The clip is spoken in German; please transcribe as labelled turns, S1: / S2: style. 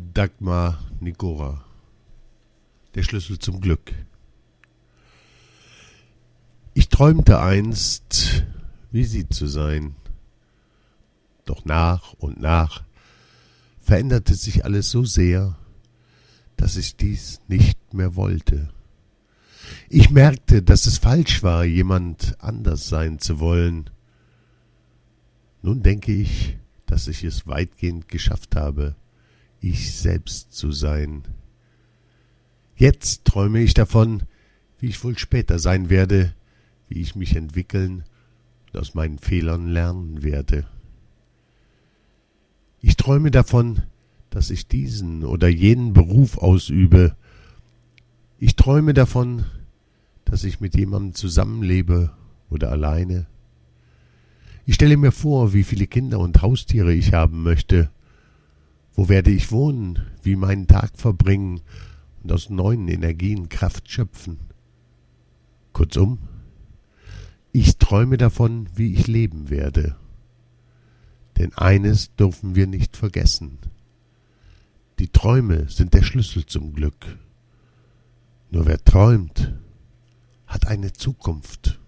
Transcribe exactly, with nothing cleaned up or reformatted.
S1: Dagmar Nigora. Der Schlüssel zum Glück. Ich träumte einst, wie sie zu sein. Doch nach und nach veränderte sich alles so sehr, dass ich dies nicht mehr wollte. Ich merkte, dass es falsch war, jemand anders sein zu wollen. Nun denke ich, dass ich es weitgehend geschafft habe, ich selbst zu sein. Jetzt träume ich davon, wie ich wohl später sein werde, wie ich mich entwickeln und aus meinen Fehlern lernen werde. Ich träume davon, dass ich diesen oder jenen Beruf ausübe. Ich träume davon, dass ich mit jemandem zusammenlebe oder alleine. Ich stelle mir vor, wie viele Kinder und Haustiere ich haben möchte. Wo werde ich wohnen, wie meinen Tag verbringen und aus neuen Energien Kraft schöpfen? Kurzum, ich träume davon, wie ich leben werde. Denn eines dürfen wir nicht vergessen. Die Träume sind der Schlüssel zum Glück. Nur wer träumt, hat eine Zukunft.